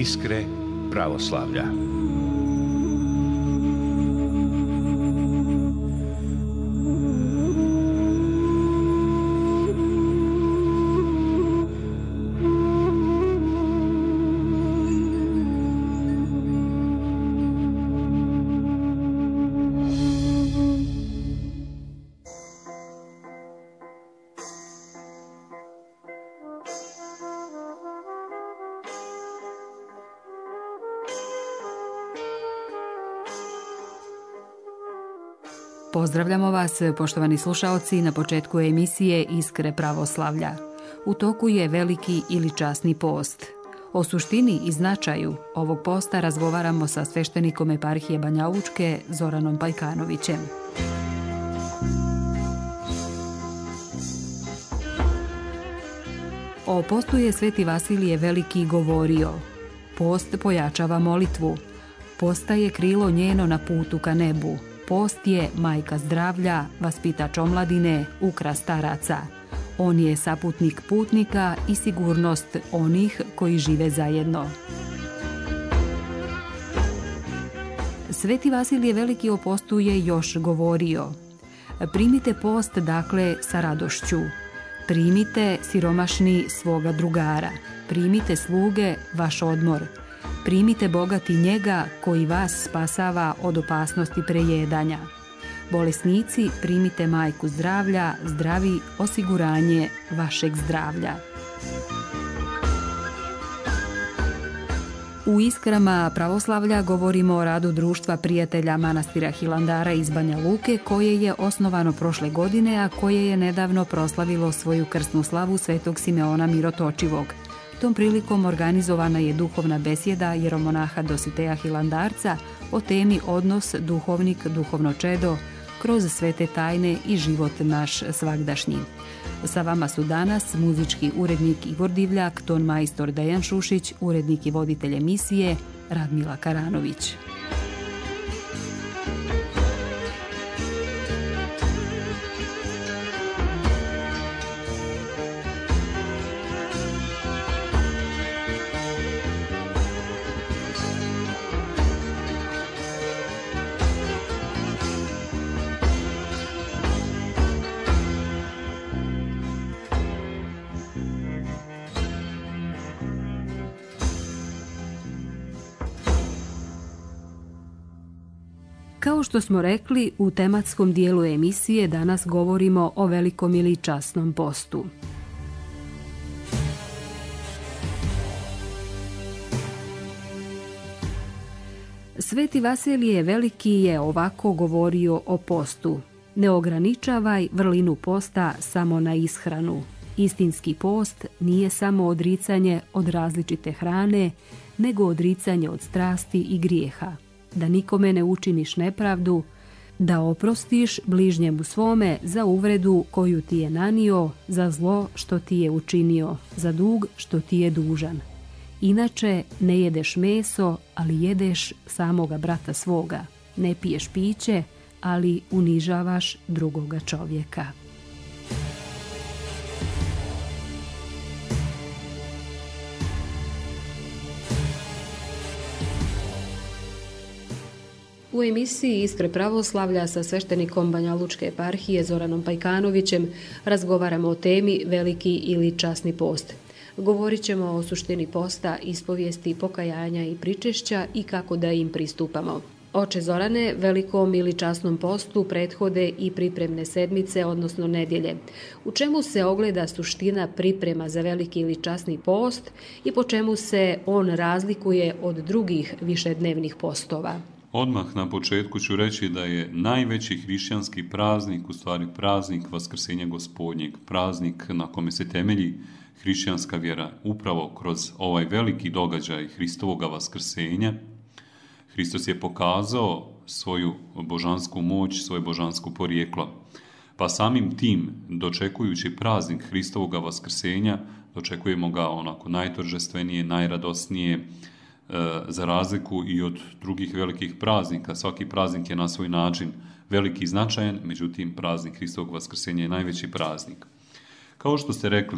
Iskre pravoslavlja. Pozdravljamo vas, poštovani slušaoci, na početku emisije Iskre pravoslavlja. U toku je veliki ili časni post. O suštini i značaju ovog posta razgovaramo sa sveštenikom eparhije Banja Lučke Zoranom Pajkanovićem. O postu je Sveti Vasilije Veliki govorio: post pojačava molitvu, postaje krilo njeno na putu ka nebu. Post je majka zdravlja, vaspitač omladine, ukras staraca. On je saputnik putnika i sigurnost onih koji žive zajedno. Sveti Vasilije Veliki o postu je još govorio: primite post dakle sa radošću. Primite siromašni svoga drugara. Primite sluge vaš odmor. Primite bogati njega koji vas spasava od opasnosti prejedanja. Bolesnici, primite majku zdravlja, zdravi osiguranje vašeg zdravlja. U Iskrama pravoslavlja govorimo o radu društva prijatelja manastira Hilandara iz Banja Luke, koje je osnovano prošle godine, a koje je nedavno proslavilo svoju krsnu slavu Svetog Simeona Mirotočivog. Tom prilikom organizovana je duhovna besjeda jeromonaha Dositeja Hilandarca o temi odnos duhovnik-duhovno čedo kroz svete tajne i život naš svagdašnji. Sa vama su danas muzički urednik Igor Divljak, ton majstor Dejan Šušić, urednik i voditelj emisije Radmila Karanović. Kao što smo rekli, u tematskom dijelu emisije danas govorimo o velikom ili časnom postu. Sveti Vasilije Veliki je ovako govorio o postu: ne ograničavaj vrlinu posta samo na ishranu. Istinski post nije samo odricanje od različite hrane, nego odricanje od strasti i grijeha. Da nikome ne učiniš nepravdu, da oprostiš bližnjemu svome za uvredu koju ti je nanio, za zlo što ti je učinio, za dug što ti je dužan. Inače ne jedeš meso, ali jedeš samoga brata svoga. Ne piješ piće, ali unižavaš drugoga čovjeka. U emisiji Iskre pravoslavlja sa sveštenikom Banja Lučke eparhije Zoranom Pajkanovićem razgovaramo o temi veliki ili časni post. Govorit ćemo o suštini posta, ispovijesti, pokajanja i pričešća i kako da im pristupamo. Oče Zorane, velikom ili časnom postu prethode i pripremne sedmice, odnosno nedjelje. U čemu se ogleda suština priprema za veliki ili časni post i po čemu se on razlikuje od drugih višednevnih postova? Odmah na početku ću reći da je najveći hrišćanski praznik, u stvari praznik Vaskrsenja Gospodnjeg, praznik na kome se temelji hrišćanska vjera. Upravo kroz ovaj veliki događaj Hristovoga Vaskrsenja, Hristos je pokazao svoju božansku moć, svoje božansko porijeklo. Pa samim tim, dočekujući praznik Hristovoga Vaskrsenja, dočekujemo ga onako najtoržestvenije, najradosnije, za razliku i od drugih velikih praznika. Svaki praznik je na svoj način veliki i značajan, međutim praznik Hristovog Vaskrsenja je najveći praznik. Kao što ste rekli,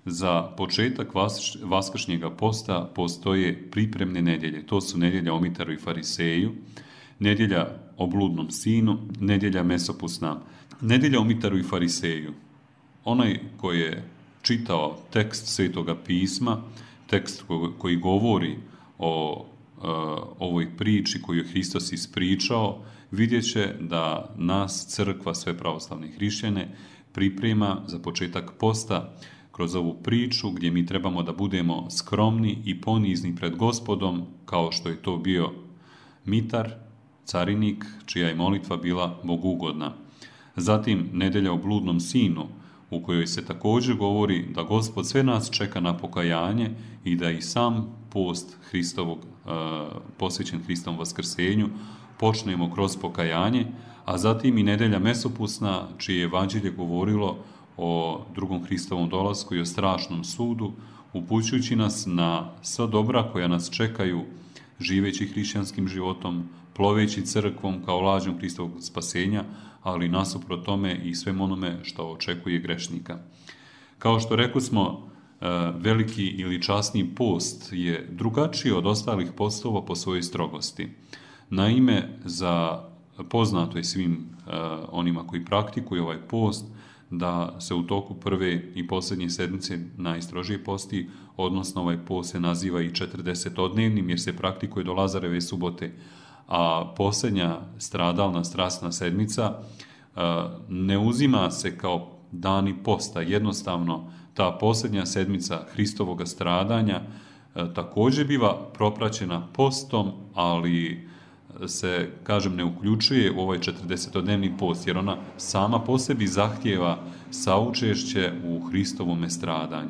za početak vaskršnjega posta postoje pripremne nedjelje. To su nedjelja o Mitaru i Fariseju, nedjelja o bludnom sinu, nedjelja mesopusna. Nedjelja o Mitaru i Fariseju. Onaj koji je čitao tekst Svetoga pisma, tekst koji govori o ovoj priči koju je Hristos ispričao, vidjet će da nas crkva, sve pravoslavne hrišćane, priprema za početak posta kroz ovu priču gdje mi trebamo da budemo skromni i ponizni pred Gospodom, kao što je to bio Mitar, carinik, čija je molitva bila bogugodna. Zatim nedjelja o bludnom sinu, u kojoj se također govori da Gospod sve nas čeka na pokajanje i da i sam post Hristovog, posvećen Hristovom vaskrsenju, počnemo kroz pokajanje, a zatim i nedjelja mesopusna, čije je evanđelje govorilo o drugom Hristovom dolasku i o strašnom sudu, upućujući nas na sva dobra koja nas čekaju, živeći hrišćanskim životom, ploveći crkvom kao lađom Hristovog spasenja, ali nasuprot tome i svem onome što očekuje grešnika. Kao što rekosmo, veliki ili časni post je drugačiji od ostalih postova po svojoj strogosti. Naime, poznato je svim onima koji praktikuju ovaj post, da se u toku prve i posljednje sedmice najstrožije posti, odnosno ovaj post se naziva i 40-dnevnim jer se praktikuje do Lazareve subote, a posljednja stradalna strasna sedmica ne uzima se kao dani posta. Jednostavno, ta posljednja sedmica Hristovoga stradanja također biva propraćena postom, ali se, kažem, ne uključuje u ovaj 40-dnevni post, jer ona sama po sebi zahtijeva saučešće u Hristovome stradanju.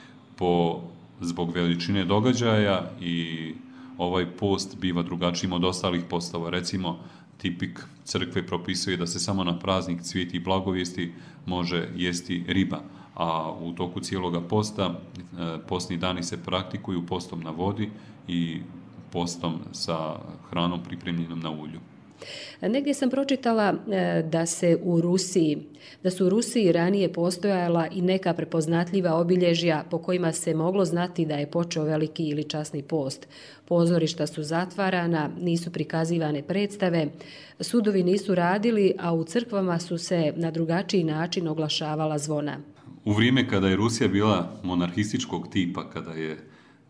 Zbog veličine događaja i ovaj post biva drugačijim od ostalih postova. Recimo, tipik crkve propisuje da se samo na praznik Cvijeti i blagovijesti može jesti riba, a u toku cijeloga posta postni dani se praktikuju postom na vodi i postom sa hranom pripremljenom na ulju. Negdje sam pročitala da su u Rusiji ranije postojala i neka prepoznatljiva obilježja po kojima se moglo znati da je počeo veliki ili časni post. Pozorišta su zatvarana, nisu prikazivane predstave, sudovi nisu radili, a u crkvama su se na drugačiji način oglašavala zvona. U vrijeme kada je Rusija bila monarhističkog tipa, kada je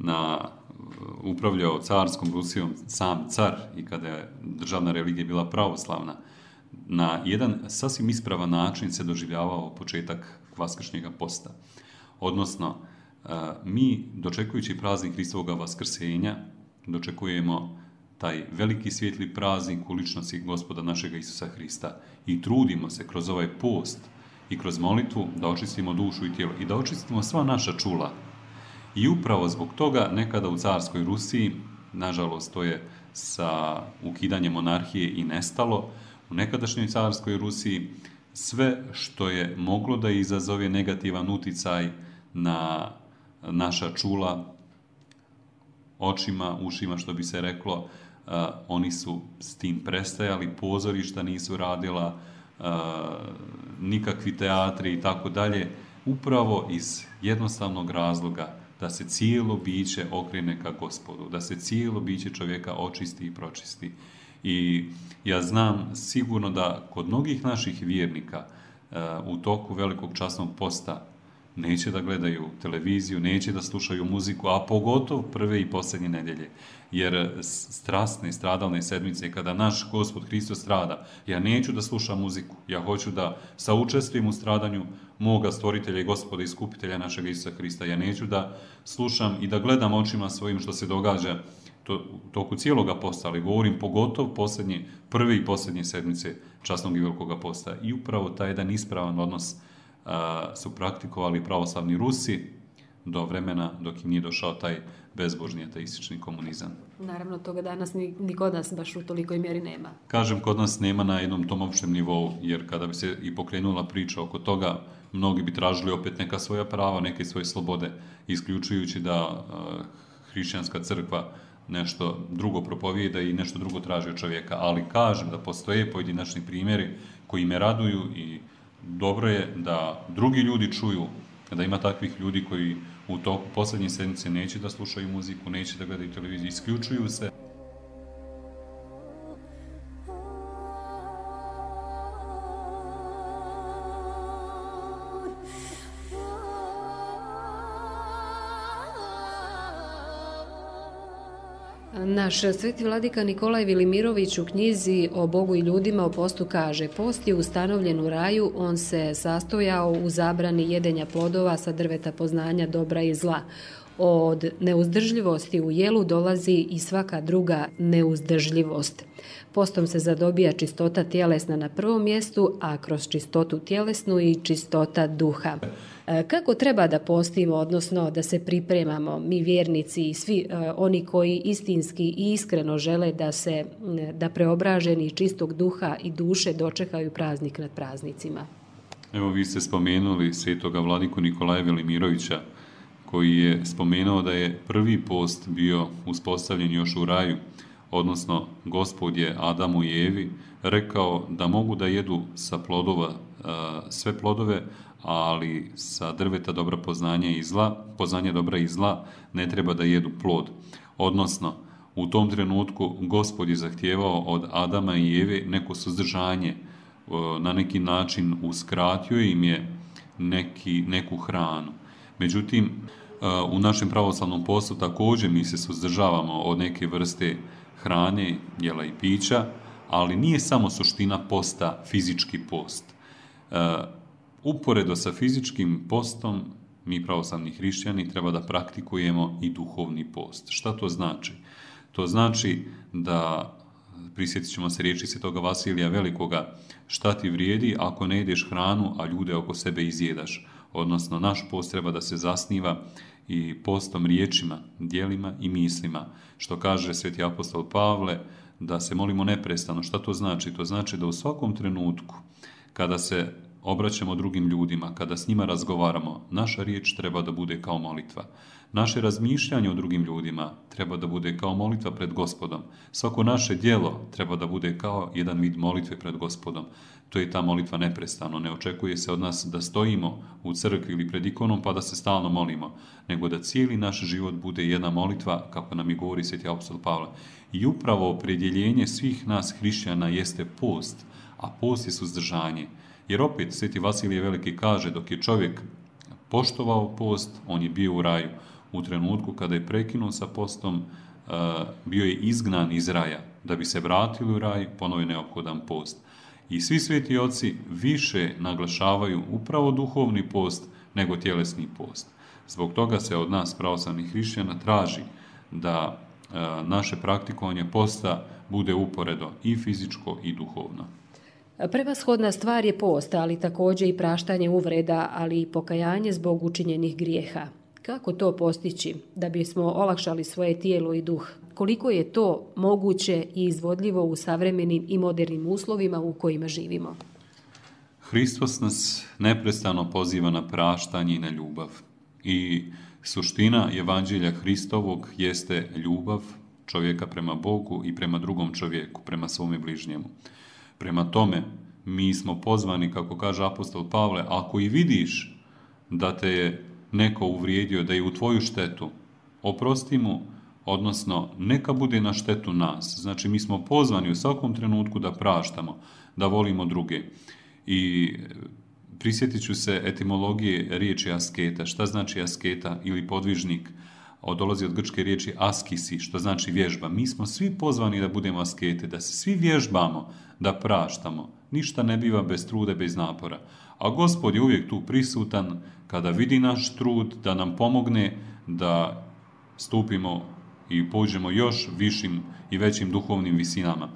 upravljao carskom Rusijom sam car i kada je državna religija bila pravoslavna, na jedan sasvim ispravan način se doživljavao početak vaskršnjega posta. Odnosno, mi, dočekujući praznik Hristovoga vaskrsenja, dočekujemo taj veliki svijetli praznik u ličnosti Gospoda našega Isusa Hrista i trudimo se kroz ovaj post i kroz molitvu da očistimo dušu i tijelo i da očistimo sva naša čula. I upravo zbog toga nekada u carskoj Rusiji, nažalost to je sa ukidanjem monarhije i nestalo, u nekadašnjoj carskoj Rusiji sve što je moglo da izazove negativan uticaj na naša čula, očima, ušima, što bi se reklo, oni su s tim prestajali, pozorišta nisu radila, nikakvi teatri i tako dalje, upravo iz jednostavnog razloga da se cijelo biće okrene ka Gospodu, da se cijelo biće čovjeka očisti i pročisti. I ja znam sigurno da kod mnogih naših vjernika u toku velikog časnog posta neće da gledaju televiziju, neće da slušaju muziku, a pogotovo prve i posljednje nedjelje. Jer strasne, stradalne sedmice, kada naš Gospod Hristos strada, ja neću da slušam muziku, ja hoću da saučestvujem u stradanju moga stvoritelja i Gospoda i iskupitelja našega Isusa Hrista. Ja neću da slušam i da gledam očima svojim što se događa u toku cijeloga posta, ali govorim pogotovo prve i posljednje sedmice časnog i velikog posta. I upravo taj jedan ispravan odnos su praktikovali pravoslavni Rusi do vremena dok im nije došao taj bezbožni ateistični komunizam. Naravno, toga danas ni kod nas baš u tolikoj mjeri nema. Kažem, kod nas nema na jednom tom opštem nivou, jer kada bi se i pokrenula priča oko toga, mnogi bi tražili opet neka svoja prava, neke svoje slobode, isključujući da hrišćanska crkva nešto drugo propovijeda i nešto drugo traži od čovjeka. Ali kažem da postoje pojedinačni primjeri koji me raduju i dobro je da drugi ljudi čuju da ima takvih ljudi koji u toku posljednje sedmice neće da slušaju muziku, neće da gledaju televiziju, isključuju se. Naš sveti vladika Nikolaj Velimirović u knjizi o Bogu i ljudima o postu kaže: post je ustanovljen u raju, on se sastojao u zabrani jedenja plodova sa drveta poznanja dobra i zla. Od neuzdržljivosti u jelu dolazi i svaka druga neuzdržljivost. Postom se zadobija čistota tjelesna na prvom mjestu, a kroz čistotu tjelesnu i čistota duha. Kako treba da postimo, odnosno da se pripremamo, mi vjernici i svi oni koji istinski i iskreno žele da preobraženi čistog duha i duše dočekaju praznik nad praznicima? Evo, vi ste spomenuli svetoga vladiku Nikolaja Velimirovića, koji je spomenuo da je prvi post bio uspostavljen još u raju, odnosno Gospod je Adamu i Evi rekao da mogu da jedu sa plodova sve plodove, ali sa drveta dobra poznanja dobra i zla ne treba da jedu plod. Odnosno, u tom trenutku Gospod je zahtijevao od Adama i Eve neko suzdržanje, na neki način uskratio im je neku hranu. Međutim, u našem pravoslavnom postu također mi se suzdržavamo od neke vrste hrane, jela i pića, ali nije samo suština posta fizički post. Uporedo sa fizičkim postom, mi pravoslavni hrišćani treba da praktikujemo i duhovni post. Šta to znači? To znači da, prisjetit ćemo se riječi svetoga Vasilija Velikoga, šta ti vrijedi ako ne jedeš hranu, a ljude oko sebe izjedaš. Odnosno, naš post treba da se zasniva i postom riječima, djelima i mislima. Što kaže sveti apostol Pavle, da se molimo neprestano. Šta to znači? To znači da u svakom trenutku, kada se obraćamo drugim ljudima, kada s njima razgovaramo, naša riječ treba da bude kao molitva. Naše razmišljanje o drugim ljudima treba da bude kao molitva pred Gospodom. Svako naše djelo treba da bude kao jedan vid molitve pred Gospodom. To je ta molitva neprestano. Ne očekuje se od nas da stojimo u crkvi ili pred ikonom pa da se stalno molimo, nego da cijeli naš život bude jedna molitva, kako nam i govori sveti apostol Pavle. I upravo opredjeljenje svih nas hrišćana jeste post, a post je suzdržanje. Jer opet sveti Vasilije Veliki kaže, dok je čovjek poštovao post, on je bio u raju. U trenutku kada je prekinuo sa postom, bio je izgnan iz raja. Da bi se vratili u raj, ponovo je neophodan post. I svi sveti oci više naglašavaju upravo duhovni post nego tjelesni post. Zbog toga se od nas pravoslavnih hrišćana traži da naše praktikovanje posta bude uporedo i fizičko i duhovno. Prevashodna stvar je post, ali također i praštanje uvreda, ali i pokajanje zbog učinjenih grijeha. Kako to postići da bismo olakšali svoje tijelo i duh? Koliko je to moguće i izvodljivo u savremenim i modernim uslovima u kojima živimo? Hristos nas neprestano poziva na praštanje i na ljubav. I suština Evanđelja Hristovog jeste ljubav čovjeka prema Bogu i prema drugom čovjeku, prema svome bližnjemu. Prema tome, mi smo pozvani, kako kaže apostol Pavle, ako i vidiš da te je neko uvrijedio, da je u tvoju štetu, oprosti mu, odnosno neka bude na štetu nas. Znači, mi smo pozvani u svakom trenutku da praštamo, da volimo druge. I prisjetit ću se etimologije riječi asketa. Šta znači asketa ili podvižnik? Dolazi od grčke riječi askisi, što znači vježba. Mi smo svi pozvani da budemo askete, da se svi vježbamo, da praštamo. Ništa ne biva bez truda, bez napora. A Gospod je uvijek tu prisutan kada vidi naš trud, da nam pomogne da stupimo i pođemo još višim i većim duhovnim visinama.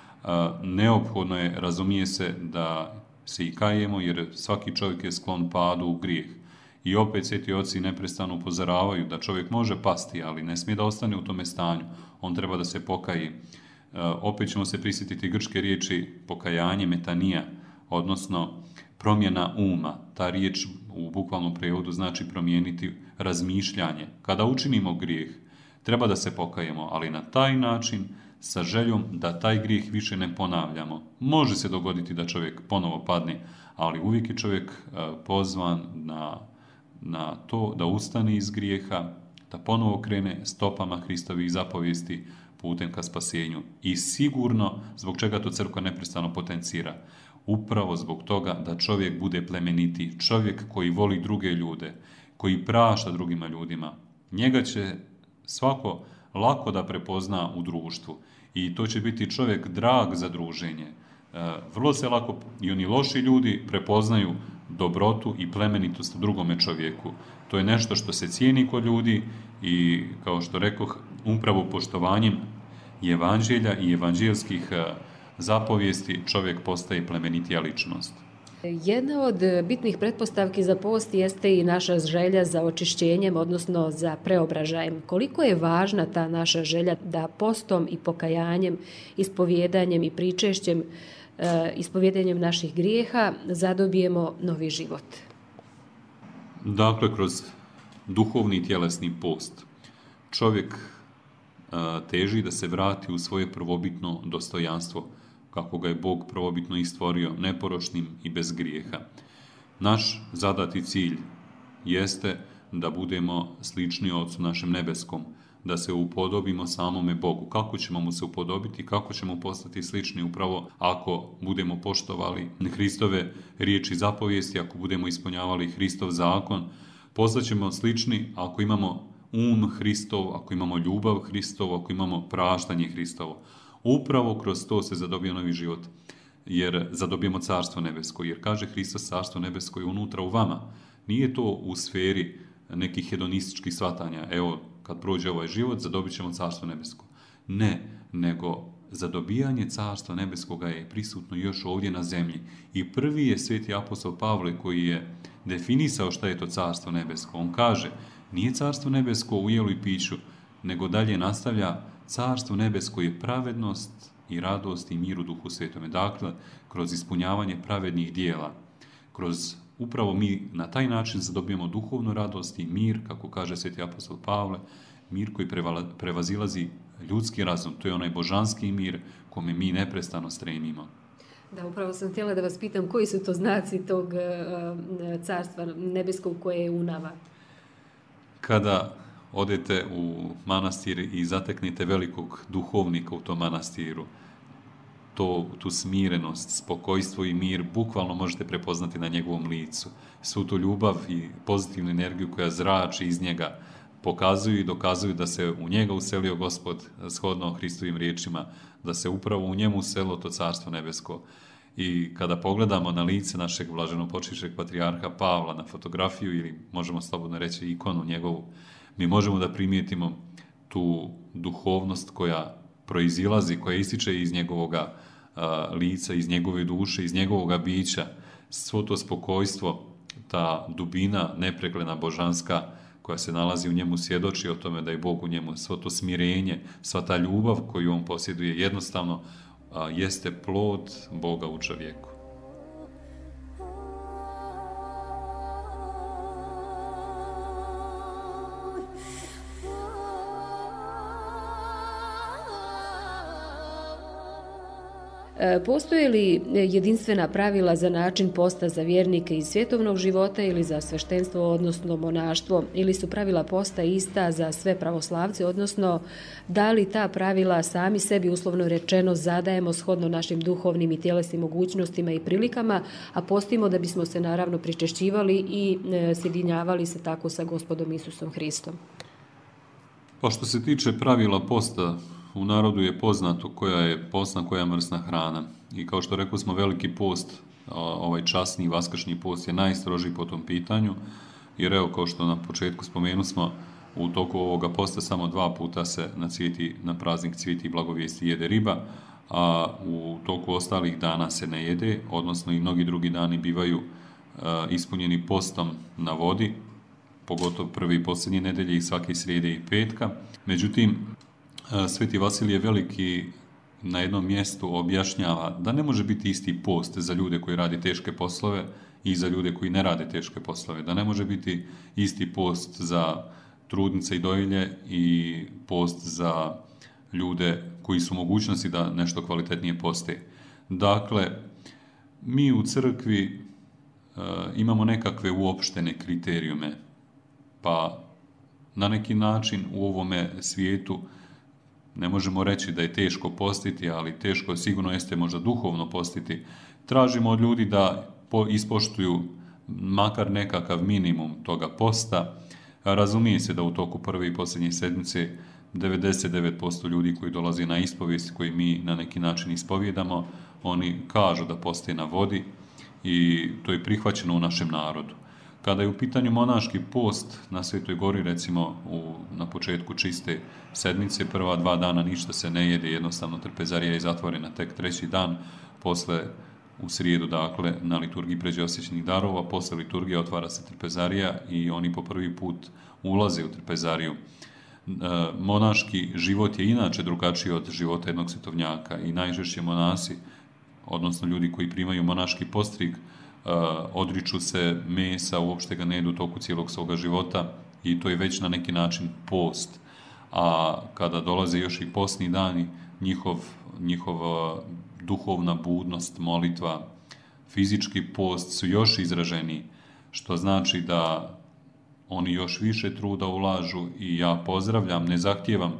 Neophodno je, razumije se, da se i kajemo, jer svaki čovjek je sklon padu u grijeh. I opet sveti oci neprestano upozoravaju da čovjek može pasti, ali ne smije da ostane u tome stanju. On treba da se pokaji. Opet ćemo se prisjetiti grčke riječi pokajanje, metanija, odnosno promjena uma. Ta riječ u bukvalnom prijevodu znači promijeniti razmišljanje. Kada učinimo grijeh, treba da se pokajemo, ali na taj način, sa željom da taj grijeh više ne ponavljamo. Može se dogoditi da čovjek ponovo padne, ali uvijek je čovjek pozvan na na to da ustane iz grijeha, da ponovo krene stopama Hristovih zapovijesti putem ka spasenju. I sigurno, zbog čega to crkva neprestano potencira, upravo zbog toga da čovjek bude plemeniti, čovjek koji voli druge ljude, koji prašta drugima ljudima. Njega će svako lako da prepozna u društvu i to će biti čovjek drag za druženje. Vrlo se lako i oni loši ljudi prepoznaju dobrotu i plemenitost u drugome čovjeku. To je nešto što se cijeni kod ljudi i, kao što rekoh, upravo poštovanjem evanđelja i evanđelskih zapovijesti čovjek postaje plemenitija ličnost. Jedna od bitnih pretpostavki za post jeste i naša želja za očišćenjem, odnosno za preobražajem. Koliko je važna ta naša želja da postom i pokajanjem, ispovjedanjem i pričešćem, ispovjedanjem naših grijeha zadobijemo novi život? Dakle, kroz duhovni i tjelesni post čovjek teži da se vrati u svoje prvobitno dostojanstvo, kako ga je Bog prvobitno i stvorio, neporočnim i bez grijeha. Naš zadati cilj jeste da budemo slični Otcu našem nebeskom, da se upodobimo samome Bogu. Kako ćemo mu se upodobiti, kako ćemo postati slični upravo ako budemo poštovali Hristove riječi zapovijesti, ako budemo ispunjavali Hristov zakon, postaćemo slični ako imamo Hristov, ako imamo ljubav Hristov, ako imamo praštanje Hristovo. Upravo kroz to se zadobija novi život, jer zadobijemo carstvo nebesko, jer kaže Hristos, carstvo nebesko je unutra u vama. Nije to u sferi nekih hedonističkih shvatanja, evo, kad prođe ovaj život, zadobit ćemo carstvo nebesko. Ne, nego zadobijanje carstva nebeskoga je prisutno još ovdje na zemlji. I prvi je sveti apostol Pavle koji je definisao šta je to carstvo nebesko. On kaže, nije carstvo nebesko u jelu i piću, nego dalje nastavlja, carstvo nebesko je pravednost i radost i mir u Duhu Svetome. Dakle, kroz ispunjavanje pravednih dijela, kroz upravo mi na taj način zadobijemo duhovnu radost i mir, kako kaže sveti apostol Pavle, mir koji prevazilazi ljudski razum. To je onaj božanski mir kome mi neprestano stremimo. Da, upravo sam htjela da vas pitam koji su to znaci tog carstva nebeskog koje je u nama. Kada odete u manastir i zateknete velikog duhovnika u tom manastiru, tu smirenost, spokojstvo i mir bukvalno možete prepoznati na njegovom licu. Svu tu ljubav i pozitivnu energiju koja zrači iz njega pokazuju i dokazuju da se u njega uselio Gospod shodno Hristovim riječima, da se upravo u njemu uselilo to carstvo nebesko. I kada pogledamo na lice našeg blaženopočivšeg patrijarha Pavla, na fotografiju ili možemo slobodno reći ikonu njegovu, mi možemo da primijetimo tu duhovnost koja proizilazi, koja ističe iz njegovoga lica, iz njegove duše, iz njegovoga bića. Svo to spokojstvo, ta dubina nepregledna božanska koja se nalazi u njemu svjedoči o tome da je Bog u njemu. Svo to smirenje, sva ta ljubav koju on posjeduje jednostavno jeste plod Boga u čovjeku. Postoje li jedinstvena pravila za način posta za vjernike iz svjetovnog života ili za sveštenstvo, odnosno monaštvo, ili su pravila posta ista za sve pravoslavce, odnosno da li ta pravila sami sebi uslovno rečeno zadajemo shodno našim duhovnim i tjelesnim mogućnostima i prilikama, a postimo da bismo se naravno pričešćivali i sjedinjavali se tako sa Gospodom Isusom Hristom? Pa što se tiče pravila posta, u narodu je poznato koja je postna, koja je mrsna hrana. I kao što rekli smo, veliki post, ovaj časni vaskršnji post je najstrožiji po tom pitanju, jer evo, kao što na početku spomenu smo, u toku ovoga posta samo 2 puta se na praznik Cvijeti i blagovijesti jede riba, a u toku ostalih dana se ne jede, odnosno i mnogi drugi dani bivaju ispunjeni postom na vodi, pogotovo prve i posljednje nedelje i svake srijede i petka. Međutim, Sveti Vasilije Veliki na jednom mjestu objašnjava da ne može biti isti post za ljude koji rade teške poslove i za ljude koji ne rade teške poslove. Da ne može biti isti post za trudnice i dojilje i post za ljude koji su u mogućnosti da nešto kvalitetnije poste. Dakle, mi u crkvi imamo nekakve uopštene kriterijume Pa na neki način u ovome svijetu ne možemo reći da je teško postiti, ali teško sigurno jeste možda duhovno postiti. Tražimo od ljudi da ispoštuju makar nekakav minimum toga posta. Razumije se da u toku prve i posljednje sedmice 99% ljudi koji dolazi na ispovijest, koji mi na neki način ispovjedamo, oni kažu da poste na vodi i to je prihvaćeno u našem narodu. Kada je u pitanju monaški post na Svetoj Gori, recimo na početku čiste sedmice, prva 2 dana ništa se ne jede, jednostavno trpezarija je zatvorena tek 3. dan, posle u srijedu, dakle, na liturgiji pređe osjećenih darova, posle liturgije otvara se trpezarija i oni po prvi put ulaze u trpezariju. Monaški život je inače drugačiji od života jednog svetovnjaka i najžešće monasi, odnosno ljudi koji primaju monaški postrig, odriču se mesa, uopšte ga ne jedu u toku cijelog svoga života i to je već na neki način post. A kada dolaze još i postni dani, njihova duhovna budnost, molitva, fizički post su još izraženiji, što znači da oni još više truda ulažu i ja pozdravljam, ne zahtijevam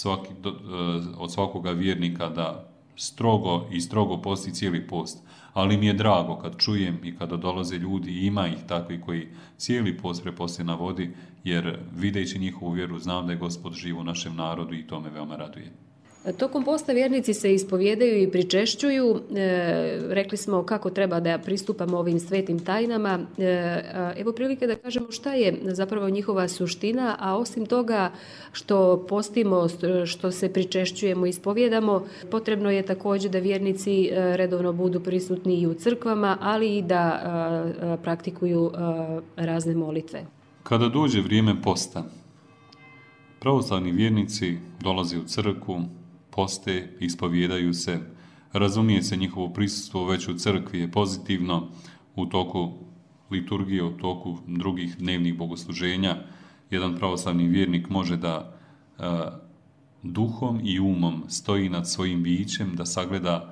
od svakoga vjernika da strogo posti cijeli post, ali mi je drago kad čujem i kada dolaze ljudi, i ima ih takvi koji cijeli post preposte na vodi, jer videći njihovu vjeru znam da je Gospod živ u našem narodu i to me veoma raduje. Tokom posta vjernici se ispovjedaju i pričešćuju. Rekli smo kako treba da pristupamo ovim svetim tajnama. Evo prilike da kažemo šta je zapravo njihova suština, a osim toga što postimo, što se pričešćujemo i ispovjedamo, potrebno je također da vjernici redovno budu prisutni i u crkvama, ali i da praktikuju razne molitve. Kada dođe vrijeme posta, pravoslavni vjernici dolaze u crkvu, poste, ispovjedaju se, razumije se njihovo prisustvo već u crkvi je pozitivno, u toku liturgije, u toku drugih dnevnih bogosluženja. Jedan pravoslavni vjernik može da duhom i umom stoji nad svojim bićem, da sagleda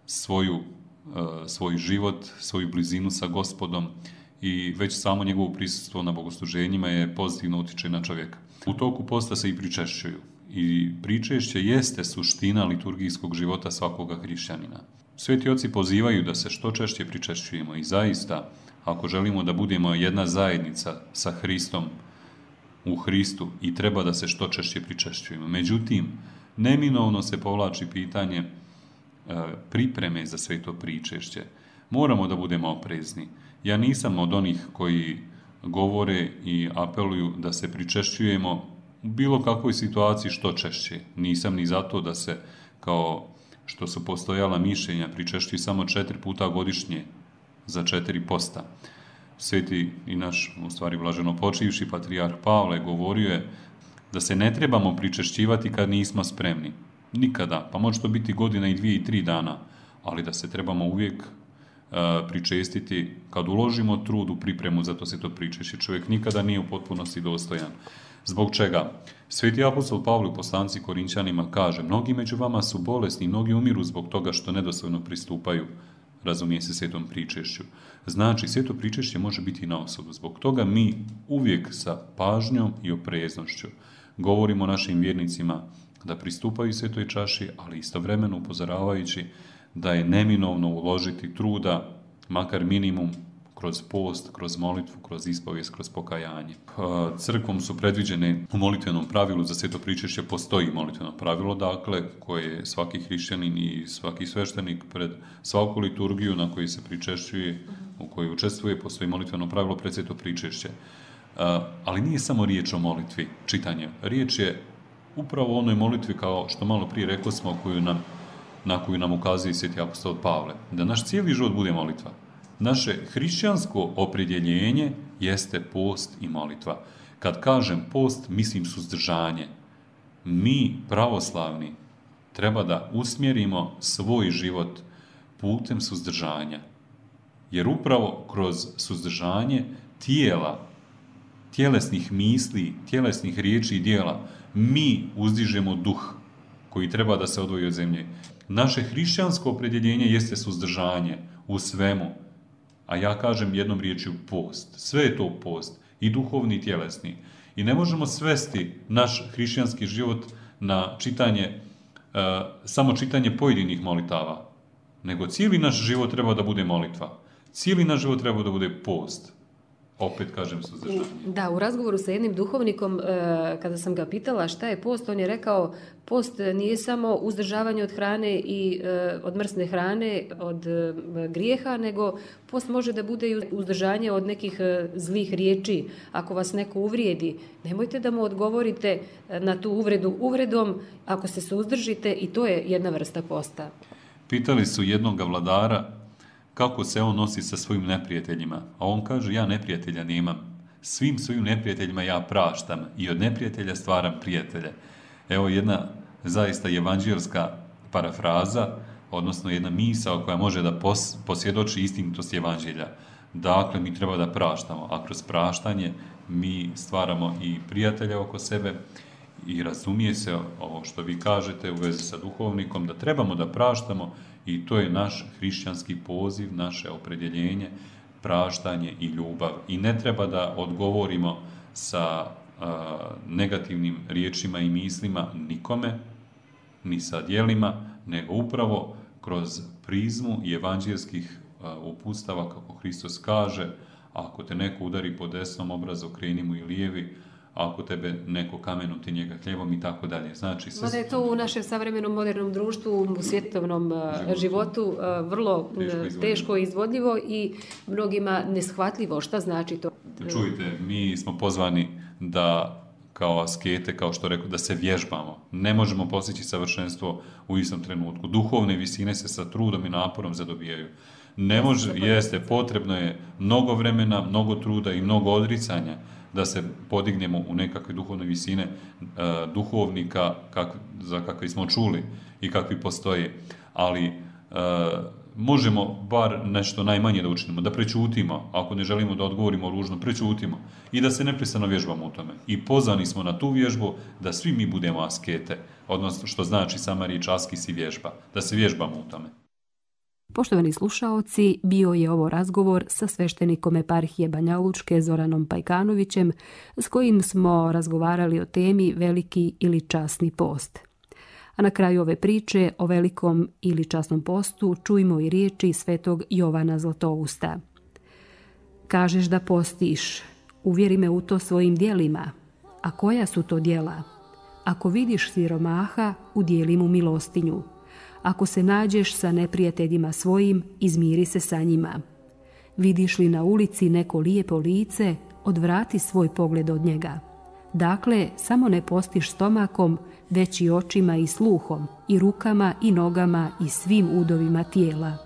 svoj život, svoju blizinu sa Gospodom i već samo njegovo prisustvo na bogosluženjima je pozitivno utiče na čovjeka. U toku posta se i pričešćuju. I pričešće jeste suština liturgijskog života svakoga hrišćanina. Sveti oci pozivaju da se što češće pričešćujemo i zaista, ako želimo da budemo jedna zajednica sa Hristom u Hristu, i treba da se što češće pričešćujemo. Međutim, neminovno se povlači pitanje pripreme za sveto pričešće. Moramo da budemo oprezni. Ja nisam od onih koji govore i apeluju da se pričešćujemo u bilo kakvoj situaciji što češće. Nisam ni zato da se, kao što su postojala mišljenja, pričešćuju samo 4 puta godišnje za 4 posta. Sveti i naš, u stvari blaženo počivši patrijarh Pavle, govorio je da se ne trebamo pričešćivati kad nismo spremni. Nikada, pa može to biti godina i 2 i 3 dana, ali da se trebamo uvijek pričestiti kad uložimo trud u pripremu, zato se to pričešće. Čovjek nikada nije u potpunosti dostojan. Zbog čega? Sveti apostol Pavle u poslanici Korinćanima kaže: mnogi među vama su bolesni, mnogi umiru zbog toga što nedostojno pristupaju, razumije se, svetom pričešću. Znači, sveto pričešće može biti na osobu. Zbog toga mi uvijek sa pažnjom i opreznošću govorimo našim vjernicima da pristupaju svetoj čaši, ali istovremeno upozoravajući da je neminovno uložiti truda, makar minimum, kroz post, kroz molitvu, kroz ispovijest, kroz pokajanje. Crkvom su predviđene u molitvenom pravilu, za sveto pričešće postoji molitveno pravilo, dakle, koje svaki hrišćanin i svaki sveštenik pred svaku liturgiju na kojoj se pričešćuje, u kojoj učestvuje, postoji molitveno pravilo pred sveto pričešće. Ali nije samo riječ o molitvi, čitanje. Riječ je upravo o onoj molitvi, kao što malo prije rekli smo, na koju nam ukazuje sveti apostol Pavle, da naš cijeli život bude molitva. Naše hrišćansko opredjeljenje jeste post i molitva. Kad kažem post, mislim suzdržanje. Mi, pravoslavni, treba da usmjerimo svoj život putem suzdržanja. Jer upravo kroz suzdržanje tjelesnih misli, tjelesnih riječi i djela, mi uzdižemo duh koji treba da se odvoji od zemlje. Naše hrišćansko opredjeljenje jeste suzdržanje u svemu. A ja kažem jednom riječju post. Sve je to post. i duhovni i tjelesni. I ne možemo svesti naš hrišćanski život na čitanje, samo čitanje pojedinih molitava, nego cijeli naš život treba da bude molitva. Cijeli naš život treba da bude post. Opet kažem suzdržanje. Da, u razgovoru sa jednim duhovnikom, kada sam ga pitala šta je post, on je rekao, post nije samo uzdržavanje od hrane i od mrsne hrane, od grijeha, nego post može da bude i uzdržanje od nekih zlih riječi. Ako vas neko uvrijedi, nemojte da mu odgovorite na tu uvredu uvredom, ako se suzdržite, i to je jedna vrsta posta. Pitali su jednog vladara kako se on nosi sa svojim neprijateljima. A on kaže, ja neprijatelja nemam. Svim svojim neprijateljima ja praštam i od neprijatelja stvaram prijatelje. Evo jedna zaista evanđelska parafraza, odnosno jedna misao koja može da posvjedoči istinitost evanđelja. Dakle, mi treba da praštamo, a kroz praštanje mi stvaramo i prijatelja oko sebe i razumije se ovo što vi kažete u vezi sa duhovnikom, da trebamo da praštamo i to je naš hrišćanski poziv, naše opredjeljenje, praštanje i ljubav. I ne treba da odgovorimo sa negativnim riječima i mislima nikome, ni sa djelima, nego upravo kroz prizmu i evanđelskih uputstava, kako Hristos kaže, ako te neko udari po desnom obrazu, okreni mu i lijevi, ako tebe neko kamenuti njega hljebom i tako dalje. Znači, mada je to u našem savremenom modernom društvu, u svjetovnom životu vrlo teško izvodljivo i mnogima neshvatljivo. Šta znači to? Čujte, mi smo pozvani da kao askete, kao što rekao, da se vježbamo. Ne možemo postići savršenstvo u istom trenutku. Duhovne visine se sa trudom i naporom zadobijaju. Ne može, jeste, potrebno je mnogo vremena, mnogo truda i mnogo odricanja da se podignemo u nekakve duhovne visine duhovnika za kakve smo čuli i kakvi postoje. Ali možemo bar nešto najmanje da učinimo, da prećutimo, ako ne želimo da odgovorimo ružno, prećutimo i da se neprestano vježbamo u tome. I pozvani smo na tu vježbu da svi mi budemo askete, odnosno što znači sama riječ askis i vježba, da se vježbamo u tome. Poštovani slušaoci, bio je ovo razgovor sa sveštenikom eparhije Banja Lučke Zoranom Pajkanovićem, s kojim smo razgovarali o temi veliki ili časni post. A na kraju ove priče o velikom ili časnom postu čujmo i riječi svetog Jovana Zlatousta. Kažeš da postiš, uvjeri me u to svojim djelima. A koja su to djela? Ako vidiš siromaha, udjeli mu milostinju. Ako se nađeš sa neprijateljima svojim, izmiri se sa njima. Vidiš li na ulici neko lijepo lice, odvrati svoj pogled od njega. Dakle, samo ne postiš stomakom, već i očima i sluhom, i rukama i nogama i svim udovima tijela.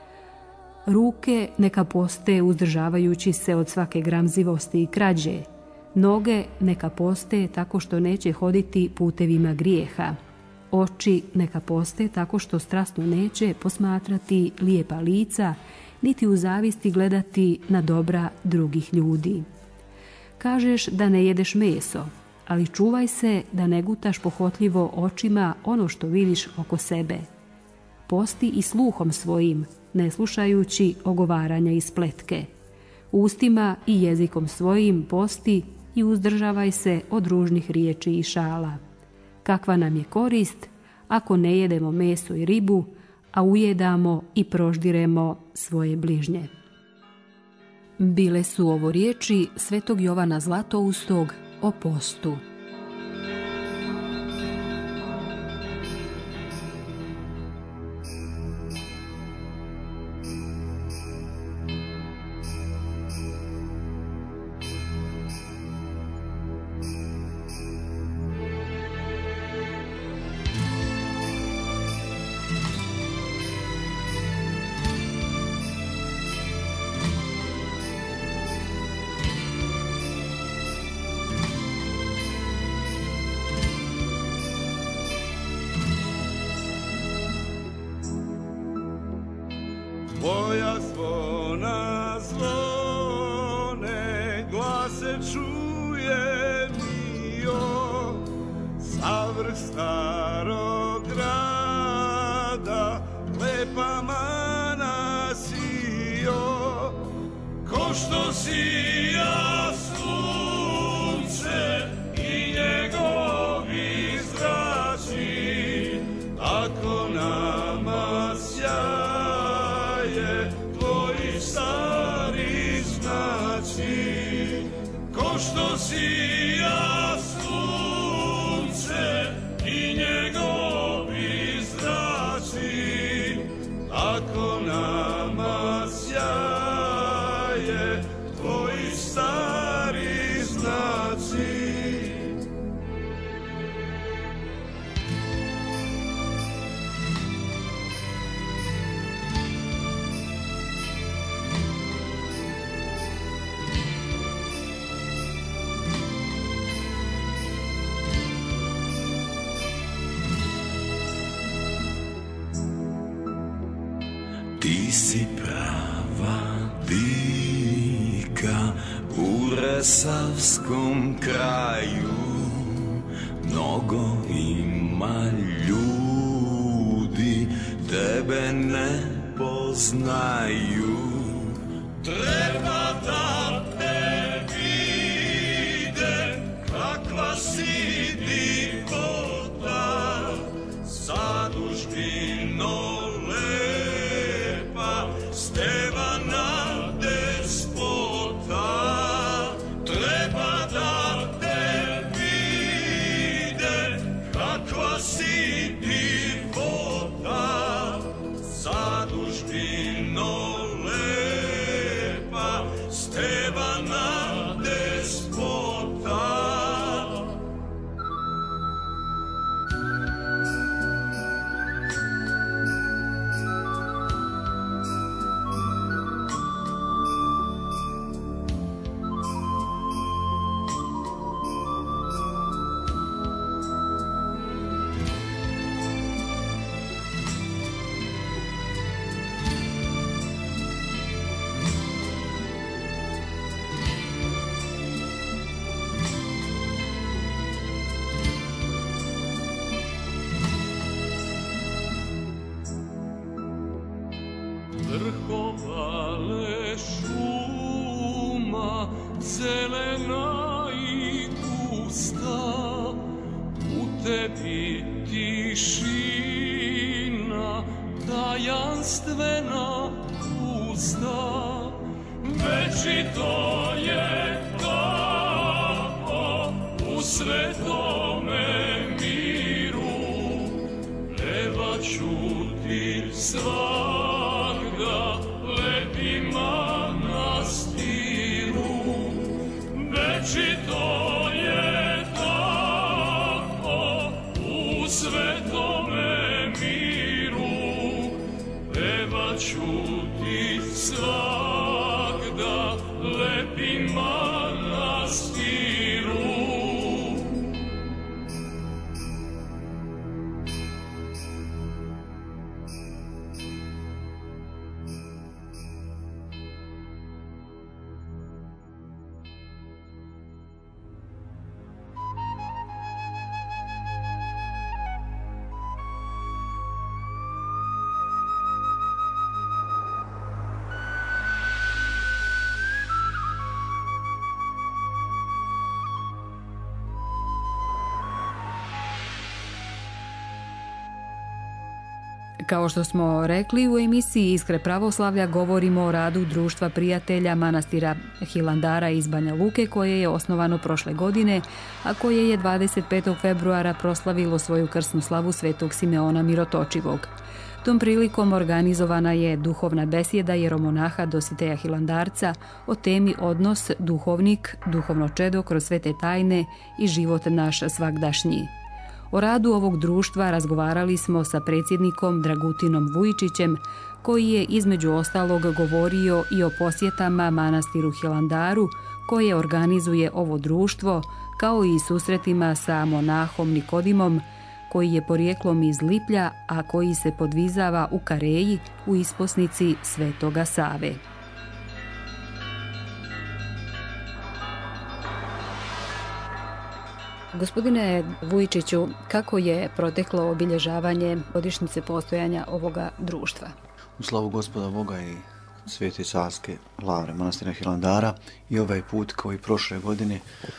Ruke neka poste uzdržavajući se od svake gramzivosti i krađe. Noge neka poste tako što neće hoditi putevima grijeha. Oči neka poste tako što strasno neće posmatrati lijepa lica, niti u zavisti gledati na dobra drugih ljudi. Kažeš da ne jedeš meso, ali čuvaj se da ne gutaš pohotljivo očima ono što vidiš oko sebe. Posti i sluhom svojim, ne slušajući ogovaranja i spletke. Ustima i jezikom svojim posti i uzdržavaj se od ružnih riječi i šala. Kakva nam je korist ako ne jedemo meso i ribu, a ujedamo i proždiremo svoje bližnje. Bile su ovo riječi svetog Jovana Zlatoustog o postu. Tvoja zvona zvone, glas se čuje mio, sa vrh starog grada, lepa mana sio, ko što si ja svoj. sija sunce i njegovi zraci, tako nama sjaje tvoji stari znaci. Ti si prava dika u resavskom kraju, mnogo ima ljudi, tebe ne poznaju. Treba da te vide, kakva si divota, zadužbino lepa, Stevana despota. Treba da te vide, kakva si divota, zadužbino lepa, Stevana despota. Vrhovale šuma, zelena i gusta, u tebi tišina, tajanstvena pusta. Večito je tako u svetome miru, pevaću ti svagda lepim manastiru. Večito je tako u svetome miru, pevaću ti svagda lepim manastiru. Kao što smo rekli, u emisiji Iskre pravoslavlja govorimo o radu Društva prijatelja manastira Hilandara iz Banja Luke, koje je osnovano prošle godine, a koje je 25. februara proslavilo svoju krsnu slavu Svetog Simeona Mirotočivog. Tom prilikom organizovana je duhovna besjeda jeromonaha Dositeja Hilandarca o temi Odnos duhovnik, duhovno čedo kroz svete tajne i život naš svagdašnji. O radu ovog društva razgovarali smo sa predsjednikom Dragutinom Vujičićem, koji je između ostalog govorio i o posjetama manastiru Hilandaru koje organizuje ovo društvo, kao i susretima sa monahom Nikodimom, koji je porijeklom iz Liplja, a koji se podvizava u Kareji u isposnici Svetoga Save. Gospodine Vujičiću, kako je proteklo obilježavanje godišnjice postojanja ovoga društva? U slavu Gospoda Boga i Svete carske lavre manastira Hilandara i ovaj put kao i prošle godine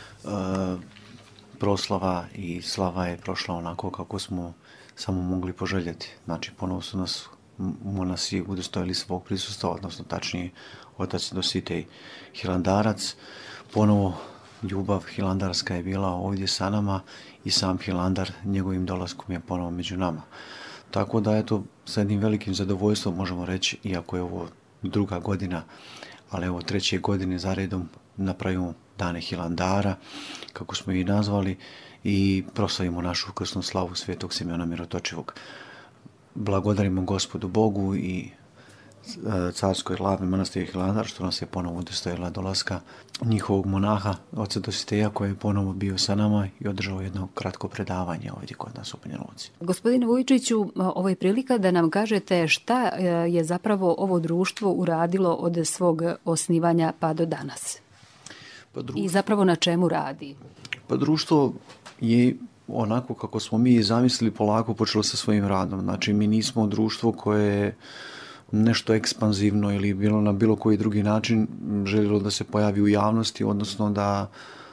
proslava i slava je prošla onako kako smo samo mogli poželjeti. Znači ponovo su nas monasi udostojili svog prisustva, odnosno tačnije otac Dositej Hilandarac. Ponovo ljubav hilandarska je bila ovdje sa nama i sam Hilandar njegovim dolaskom je ponovo među nama. Tako da eto, sa jednim velikim zadovoljstvom možemo reći, iako je ovo druga godina, ali evo 3. godine za redom napravimo Dane Hilandara, kako smo ih nazvali, i proslavimo našu krsnu slavu Svetog Simeona Mirotočivog. Blagodarimo Gospodu Bogu i carskoj glavni manastiri Hilandar što nas je ponovo udostojila dolaska njihovog monaha, oca Dositeja, koji je ponovo bio sa nama i održao jedno kratko predavanje ovdje kod nas u Banja Luci. Gospodine Vujčiću, ovo je prilika da nam kažete šta je zapravo ovo društvo uradilo od svog osnivanja pa do danas. I zapravo na čemu radi? Pa društvo je onako kako smo mi zamislili polako počelo sa svojim radom. Znači mi nismo društvo koje je nešto ekspanzivno ili bilo na bilo koji drugi način željelo da se pojavi u javnosti, odnosno da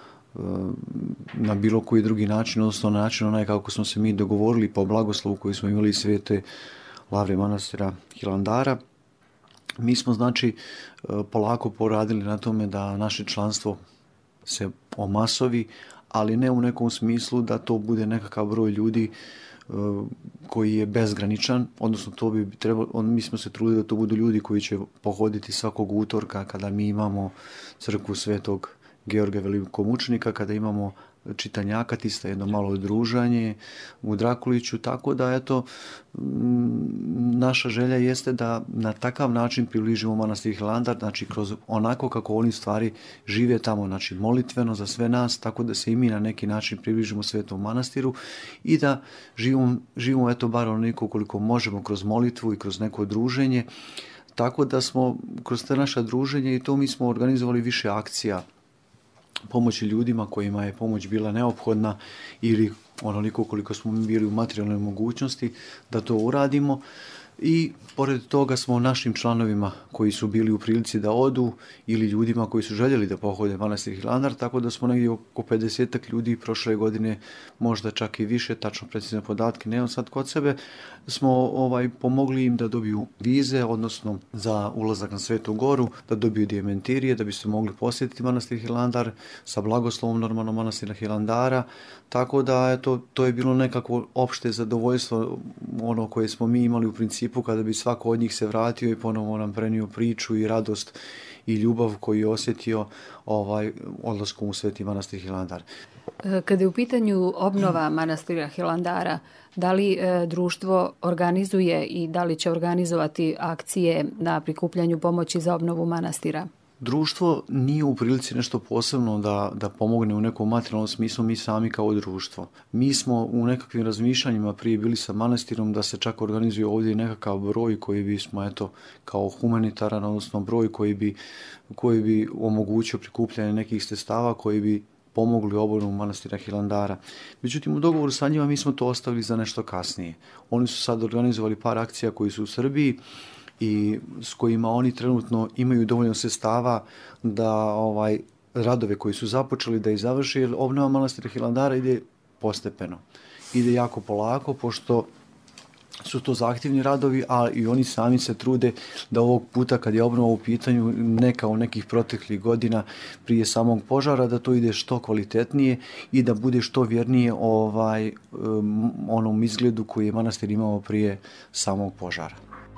na bilo koji drugi način, odnosno na način onaj kako smo se mi dogovorili po blagoslovu koji smo imali Svete Lavre manastira Hilandara. Mi smo znači polako poradili na tome da naše članstvo se omasovi, ali ne u nekom smislu da to bude nekakav broj ljudi koji je bezgraničan, odnosno to bi trebalo, mi smo se trudili da to budu ljudi koji će pohoditi svakog utorka kada mi imamo crkvu Svetog Georga Velikomučenika, kada imamo čitanje akatista, jedno malo druženje u Drakuliću, tako da eto, naša želja jeste da na takav način približimo manastir Hilandar, znači kroz onako kako oni stvari žive tamo, znači molitveno za sve nas, tako da se i mi na neki način približimo Svetom manastiru i da živimo eto bar onoliko koliko možemo kroz molitvu i kroz neko druženje, tako da smo kroz te naša druženja i to mi smo organizovali više akcija pomoći ljudima kojima je pomoć bila neophodna ili onoliko koliko smo mi bili u materijalnoj mogućnosti da to uradimo. I pored toga smo našim članovima koji su bili u prilici da odu ili ljudima koji su željeli da pohode manastir Hilandar, tako da smo negdje oko 50 ljudi prošle godine, možda čak i više, tačno precizne podatke nemam sad kod sebe, smo pomogli im da dobiju vize, odnosno za ulazak na Svetu Goru, da dobiju dijementirije, da bi se mogli posjetiti manastir Hilandar sa blagoslovom normalno manastira Hilandara, tako da eto, to je bilo nekako opšte zadovoljstvo ono koje smo mi imali u principu kada bi svako od njih se vratio i ponovo nam prenio priču i radost i ljubav koju je osjetio odlaskom u Sveti manastir Hilandar. Kada je u pitanju obnova manastira Hilandara, da li društvo organizuje i da li će organizovati akcije na prikupljanju pomoći za obnovu manastira? Društvo nije u prilici nešto posebno da pomogne u nekom materijalnom smislu mi sami kao društvo. Mi smo u nekakvim razmišljanjima prije bili sa manastirom da se čak organizuje ovdje nekakav broj koji bismo eto kao humanitaran, odnosno broj koji bi omogućio prikupljanje nekih sredstava koji bi pomogli obnovu manastira Hilandara. Međutim, u dogovoru sa njima mi smo to ostavili za nešto kasnije. Oni su sad organizovali par akcija koji su u Srbiji i s kojima oni trenutno imaju dovoljno sredstava da radove koji su započeli da ih završi, jer obnova manastira Hilandara ide postepeno. Ide jako polako, pošto su to zahtjevni radovi, a i oni sami se trude da ovog puta kad je obnova u pitanju, ne kao nekih proteklih godina prije samog požara, da to ide što kvalitetnije i da bude što vjernije onom izgledu koji je manastir imao prije samog požara.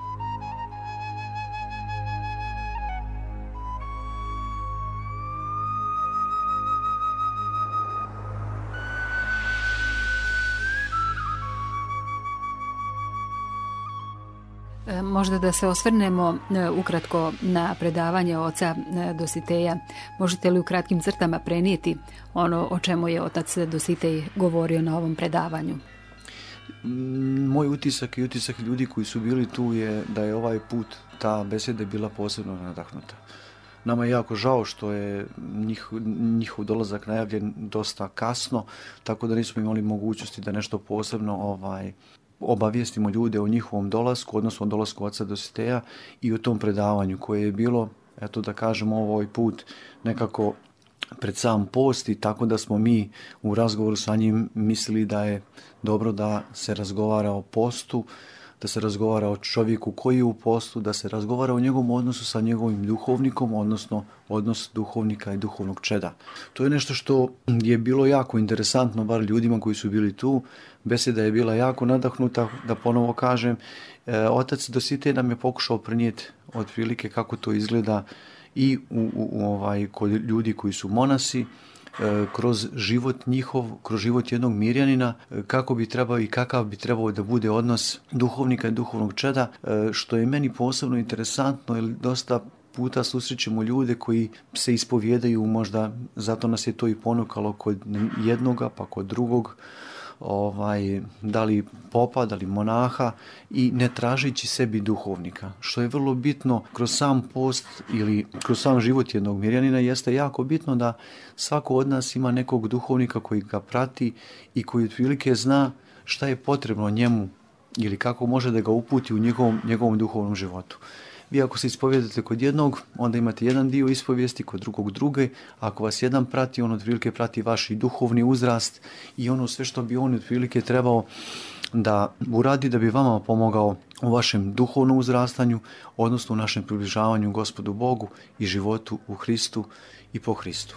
Možda da se osvrnemo ukratko na predavanje oca Dositeja. Možete li u kratkim crtama prenijeti ono o čemu je otac Dositej govorio na ovom predavanju? Moj utisak i utisak ljudi koji su bili tu je da je ovaj put ta beseda bila posebno nadahnuta. Nama je jako žao što je njihov dolazak najavljen dosta kasno, tako da nismo imali mogućnosti da nešto posebno obavijestimo ljude o njihovom dolasku, odnosno o dolasku oca Dositeja i o tom predavanju koje je bilo, eto da kažemo ovaj put nekako pred sam post i tako da smo mi u razgovoru sa njim mislili da je dobro da se razgovara o postu, da se razgovara o čovjeku koji je u postu, da se razgovara o njegovom odnosu sa njegovim duhovnikom, odnosno odnos duhovnika i duhovnog čeda. To je nešto što je bilo jako interesantno, bar ljudima koji su bili tu. Beseda je bila jako nadahnuta, da ponovo kažem. Otac Dositej nam je pokušao prenijeti otprilike kako to izgleda i kod ljudi koji su monasi, kroz život njihov, kroz život jednog mirjanina, kako bi trebao i kakav bi trebao da bude odnos duhovnika i duhovnog čeda, što je meni posebno interesantno, jer dosta puta susrećemo ljude koji se ispovijedaju, možda zato nas je to i ponukalo kod jednoga pa kod drugog, da li popa, da li monaha, i ne tražići sebi duhovnika. Što je vrlo bitno kroz sam post ili kroz sam život jednog mirjanina, jeste jako bitno da svako od nas ima nekog duhovnika koji ga prati i koji otprilike zna šta je potrebno njemu ili kako može da ga uputi u njegovom duhovnom životu. Vi ako se ispovijedate kod jednog, onda imate jedan dio ispovijesti, kod drugog druge. Ako vas jedan prati, on otprilike prati vaš i duhovni uzrast i ono sve što bi on otprilike trebao da uradi da bi vama pomogao u vašem duhovnom uzrastanju, odnosno u našem približavanju Gospodu Bogu i životu u Hristu i po Hristu.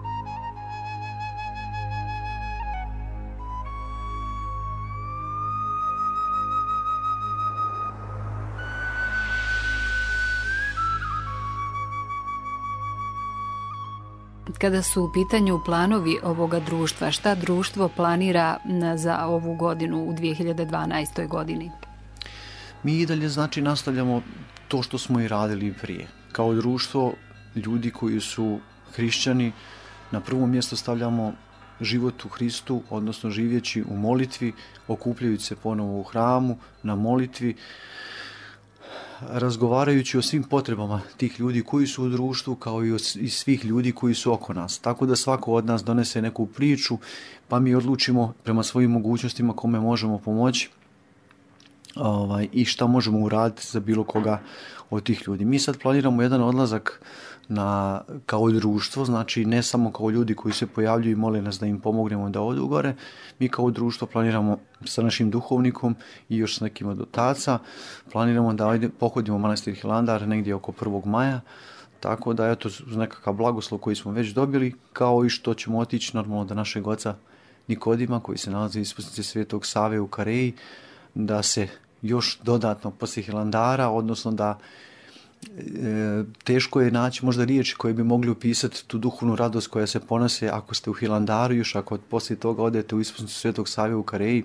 Kada su u pitanju planovi ovoga društva, šta društvo planira za ovu godinu u 2012. godini? Mi i dalje nastavljamo to što smo i radili prije. Kao društvo, ljudi koji su hrišćani, na prvo mjesto stavljamo život u Hristu, odnosno živjeći u molitvi, okupljajući se ponovo u hramu, na molitvi, razgovarajući o svim potrebama tih ljudi koji su u društvu, kao i svih ljudi koji su oko nas. Tako da svako od nas donese neku priču, pa mi odlučimo prema svojim mogućnostima kome možemo pomoći i šta možemo uraditi za bilo koga od tih ljudi. Mi sad planiramo jedan odlazak kao društvo, znači ne samo kao ljudi koji se pojavljuju i mole nas da im pomognemo da odu gore. Mi kao društvo planiramo sa našim duhovnikom i još s nekim od otaca, planiramo da pohodimo manastir Hilandar negdje oko 1. maja, tako da eto uz nekakav blagoslov koji smo već dobili, kao i što ćemo otići normalno do našeg oca Nikodima koji se nalazi ispusnice Svetog Save u Kareji, da se još dodatno poslije Hilandara, odnosno da teško je naći možda riječi koje bi mogli opisati tu duhovnu radost koja se ponose ako ste u Hilandaru, još ako poslije toga odete u ispusnicu Svetog Save u Kareji,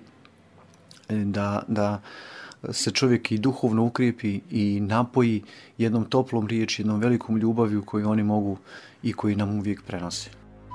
da se čovjek i duhovno ukrijepi i napoji jednom toplom riječi, jednom velikom ljubavlju koju oni mogu i koji nam uvijek prenose.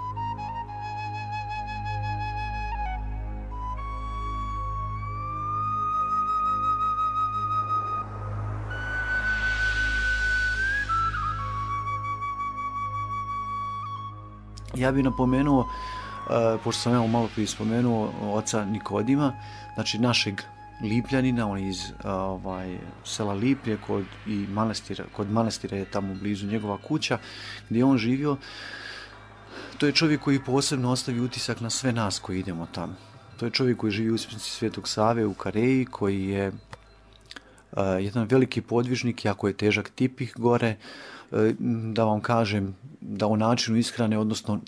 Ja bih napomenuo, pošto sam malo prije spomenuo oca Nikodima, znači našeg Lipljanina, on je iz sela Liplje kod manastira je tamo blizu njegova kuća gdje je on živio. To je čovjek koji posebno ostavi utisak na sve nas koji idemo tamo. To je čovjek koji živi u ispusnici Svetog Save u Kareji, koji je jedan veliki podvižnik, jako je težak tipih gore. Da vam kažem da u načinu ishrane, odnosno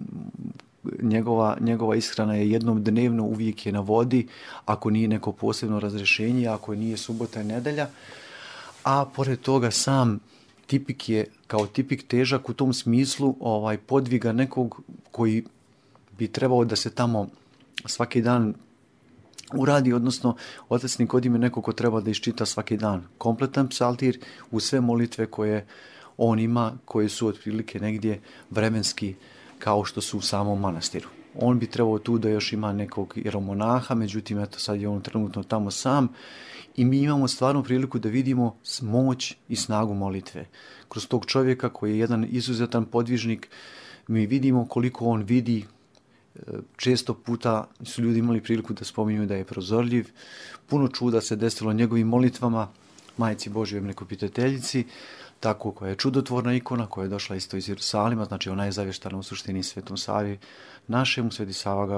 njegova ishrana je jednom dnevno, uvijek je na vodi, ako nije neko posebno razrješenje, ako nije subota i nedelja. A pored toga sam tipik je kao tipik težak u tom smislu podviga nekog koji bi trebao da se tamo svaki dan uradi, odnosno otac Nikodim je neko ko treba da iščita svaki dan kompletan psaltir u sve molitve koje on ima, koje su otprilike negdje vremenski kao što su u samom manastiru. On bi trebao tu da još ima nekog jeromonaha, međutim eto sad je on trenutno tamo sam i mi imamo stvarno priliku da vidimo moć i snagu molitve. Kroz tog čovjeka koji je jedan izuzetan podvižnik, mi vidimo koliko on vidi. Često puta su ljudi imali priliku da spominju da je prozorljiv. Puno čuda se desilo njegovim molitvama, Majci Božjoj mlekopitateljici. tako koja je čudotvorna ikona, koja je došla isto iz Jerusalima, znači ona je zavještana u suštini Svetom Savi našemu, Sveti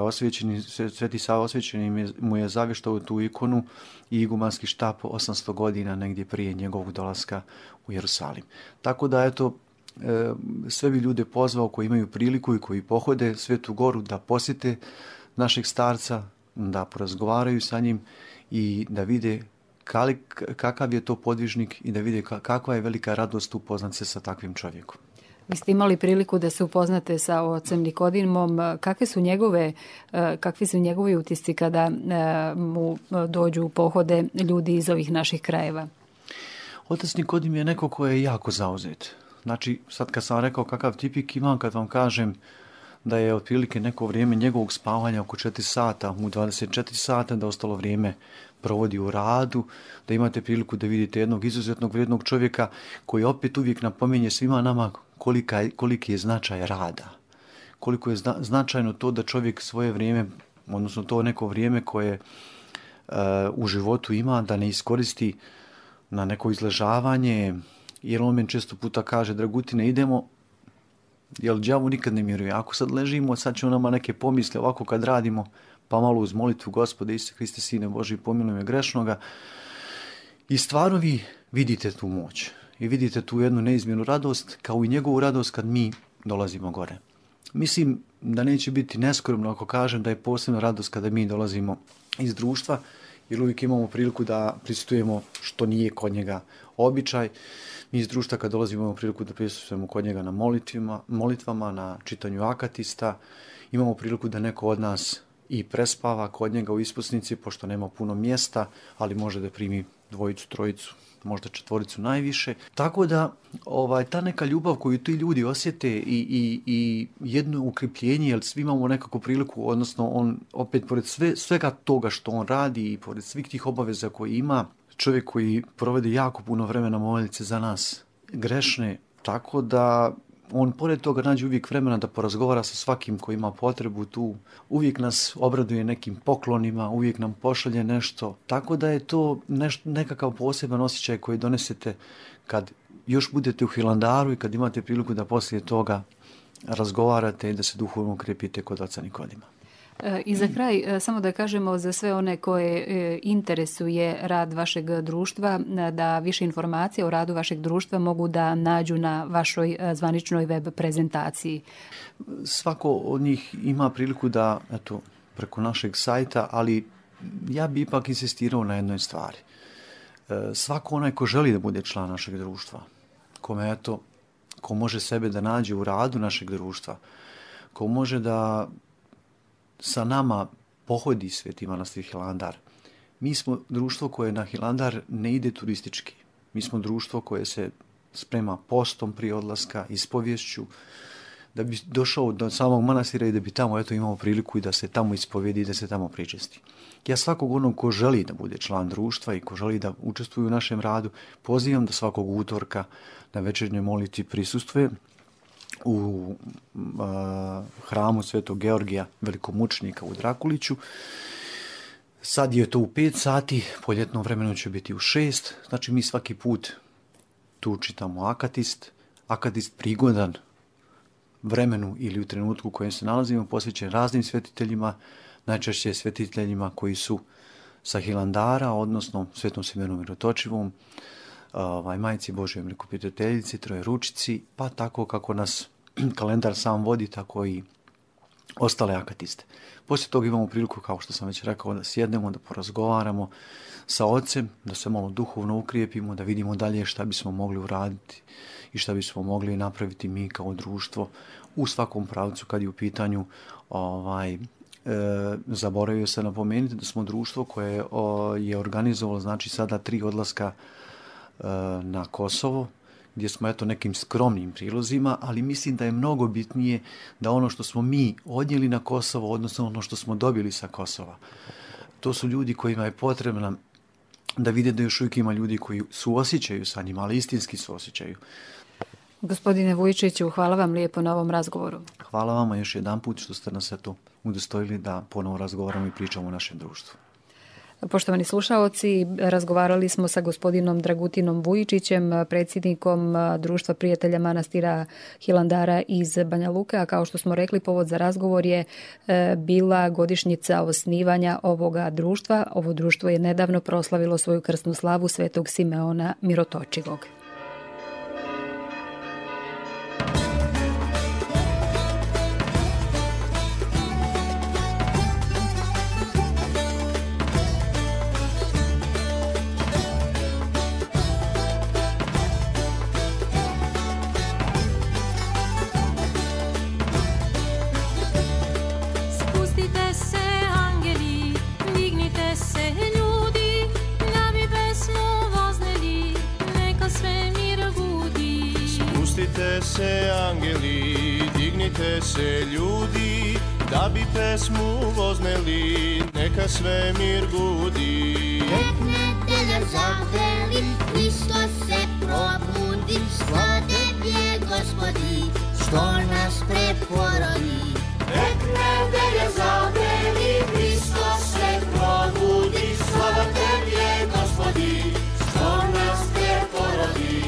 Sava osvjećeni mu je zavještao tu ikonu i igumanski štap 800 godina negdje prije njegovog dolaska u Jerusalim. Tako da, eto, sve bi ljude pozvao koji imaju priliku i koji pohode Svetu Goru da posjete našeg starca, da porazgovaraju sa njim i da vide kakav je to podvižnik i da vide kakva je velika radost upoznat se sa takvim čovjekom. Vi ste imali priliku da se upoznate sa ocem Nikodimom. Kakvi su njegovi utisci kada mu dođu u pohode ljudi iz ovih naših krajeva? Otac Nikodim je neko ko je jako zauzet. Znači, sad kad sam rekao kakav tipik imam, kad vam kažem da je otprilike neko vrijeme njegovog spavanja oko 4 sata, u 24 sata, da ostalo vrijeme provodi u radu, da imate priliku da vidite jednog izuzetnog vrijednog čovjeka koji opet uvijek napominje svima nama koliki je značaj rada. Koliko je značajno to da čovjek svoje vrijeme, odnosno to neko vrijeme koje u životu ima, da ne iskoristi na neko izležavanje, jer on meni često puta kaže: Dragutine, idemo, jer đavo nikad ne miruje. Ako sad ležimo, sad će on nama neke pomisle, ovako kad radimo, pa malo uz molitvu: Gospode Isuse Hriste, Sine Božji, pomiluj me grešnoga. I stvarno vi vidite tu moć i vidite tu jednu neizmjernu radost, kao i njegovu radost kad mi dolazimo gore. Mislim da neće biti neskromno ako kažem da je posebna radost kada mi dolazimo iz društva, jer uvijek imamo priliku da prisustujemo, što nije kod njega običaj. Mi iz društva kad dolazimo imamo priliku da prisustujemo kod njega na molitvama, na čitanju akatista. Imamo priliku da neko od nas i prespava kod njega u ispusnici, pošto nema puno mjesta, ali može da primi 2, 3, možda 4 najviše. Tako da ta neka ljubav koju ti ljudi osjete i jedno ukripljenje, jer svi imamo nekako priliku, odnosno on opet pored svega toga što on radi i pored svih tih obaveza koje ima, čovjek koji provede jako puno vremena moliti za nas grešne, tako da on pored toga nađe uvijek vremena da porazgovara sa svakim koji ima potrebu tu. Uvijek nas obraduje nekim poklonima, uvijek nam pošalje nešto. Tako da je to nekakav poseban osjećaj koji donesete kad još budete u Hilandaru i kad imate priliku da poslije toga razgovarate i da se duhovno ukrepite kod oca Nikodima. I za kraj, samo da kažemo za sve one koje interesuje rad vašeg društva, da više informacija o radu vašeg društva mogu da nađu na vašoj zvaničnoj web prezentaciji. Svako od njih ima priliku da, preko našeg sajta, ali ja bi ipak insistirao na jednoj stvari. Svako onaj ko želi da bude član našeg društva, ko može sebe da nađe u radu našeg društva, ko može da sa nama pohodi Sveti manastir Hilandar. Mi smo društvo koje na Hilandar ne ide turistički. Mi smo društvo koje se sprema postom prije odlaska, ispovješću, da bi došao do samog manastira i da bi tamo imao priliku i da se tamo ispovjedi i da se tamo pričesti. Ja svakog onog ko želi da bude član društva i ko želi da učestvuje u našem radu, pozivam da svakog utorka na večernjoj molitvi prisustvuje u hramu Svetog Georgija velikomučenika u Drakuliću. Sad je to u 5 sati, po ljetnom vremenu će biti u 6. Znači mi svaki put tu čitamo akatist prigodan vremenu ili u trenutku u kojem se nalazimo, posvećen raznim svetiteljima, najčešće svetiteljima koji su sa Hilandara, odnosno Svetom Simeonu Mirotočivom, Majci Božjoj Mlikopitateljici, Trojeručici, pa tako kako nas kalendar sam vodi, tako i ostale akatiste. Poslije toga imamo priliku, kao što sam već rekao, da sjednemo, da porazgovaramo sa ocem, da se malo duhovno ukrijepimo, da vidimo dalje šta bismo mogli uraditi i šta bismo mogli napraviti mi kao društvo u svakom pravcu kad je u pitanju zaboravio se napomenuti da smo društvo koje je organizovalo znači sada 3 odlaska na Kosovo, gdje smo nekim skromnim prilozima, ali mislim da je mnogo bitnije da ono što smo mi odnijeli na Kosovo, odnosno ono što smo dobili sa Kosova. To su ljudi kojima je potrebno da vide da još uvijek ima ljudi koji suosjećaju sa njima, ali istinski suosjećaju. Gospodine Vujčiću, hvala vam lijepo na ovom razgovoru. Hvala vama još jedan put što ste nas udostojili da ponovo razgovaramo i pričamo o našem društvu. Poštovani slušaoci, razgovarali smo sa gospodinom Dragutinom Vujičićem, predsjednikom Društva prijatelja manastira Hilandara iz Banja Luke, a kao što smo rekli, povod za razgovor je bila godišnjica osnivanja ovoga društva. Ovo društvo je nedavno proslavilo svoju krsnu slavu Svetog Simeona Mirotočivog. se angeli, dignite se ljudi, da bi pesmu vozneli, neka svemir gudi. Tek nedelja zaveli, Hristos se probudi, slava Tebe, Gospodi, što nas preporodi. Tek nedelja zaveli, Hristos se probudi, slava Tebe, Gospodi, što nas preporodi.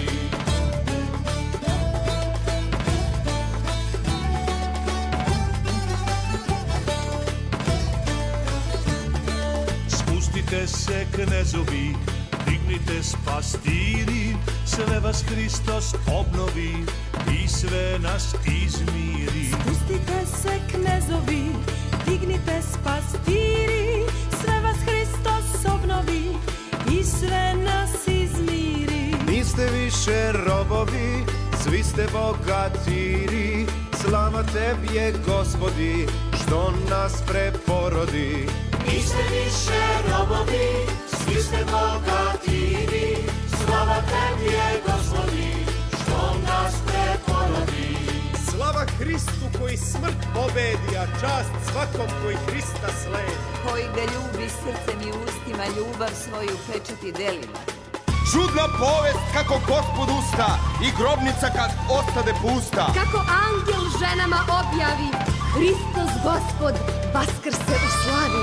Spustite se knezovi, dignite pastiri, sve vas Hristos obnovi i sve nas izmiri. Spustite se knezovi, dignite pastiri, sve vas Hristos obnovi i sve nas izmiri. Niste više robovi, svi ste bogatiri, slava Tebi je Gospodi, što nas preporodi. Niste više robovi, svi ste bogatiri, slava Tebi je Gospodi, što nas preporodi. Slava Hristu koji smrt pobedi, a čast svakom koji Hrista sledi. Koji ga ljubi srcem i ustima, ljubav svoju pečati delima. Čudna povest kako Gospod usta i grobnica kad ostade pusta. Kako angel ženama objavi, Hristos Gospod vaskrse u slavi.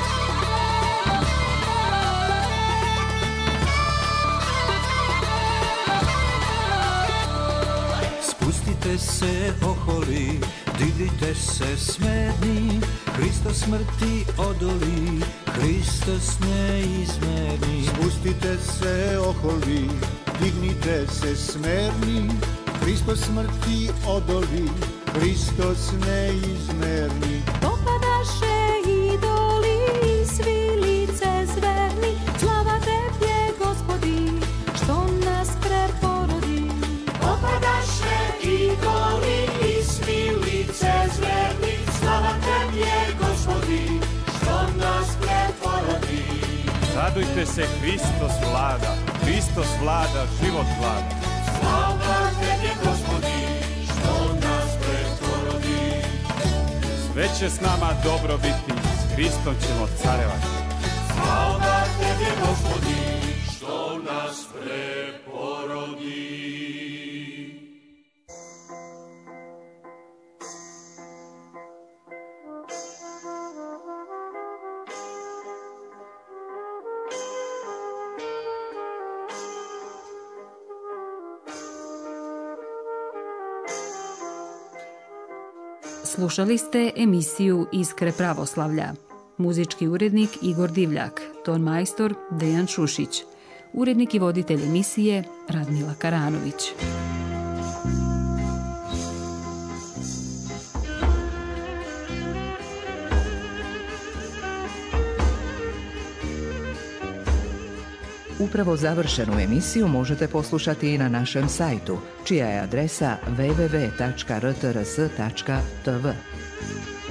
Spustite se oholi, dignite se smedni, Hristos smrti odoli, Hristos neizmerni. Spustite se oholi, dignite se smerni, Hristos smrti odoli, Hristos neizmerni. Popadaše idoli i svi lice zverni, slava Tebi je Gospodi, što nas preporodi. Popadaše idoli i svi lice zverni, slava Tebi je Gospodi, što nas preporodi. Radujte se, Hristos vlada, Hristos vlada, život vlada. Slava Tebi je Gospodi, što nas preporodi. Sve će s nama dobro biti, s Hristom ćemo carevati. Slava Tebi je Gospodi, što nas preporodi. Slušali ste emisiju Iskre pravoslavlja. Muzički urednik Igor Divljak, ton majstor Dejan Šušić, urednik i voditelj emisije Radmila Karanović. Upravo završenu emisiju možete poslušati i na našem sajtu, čija je adresa www.rtrs.tv.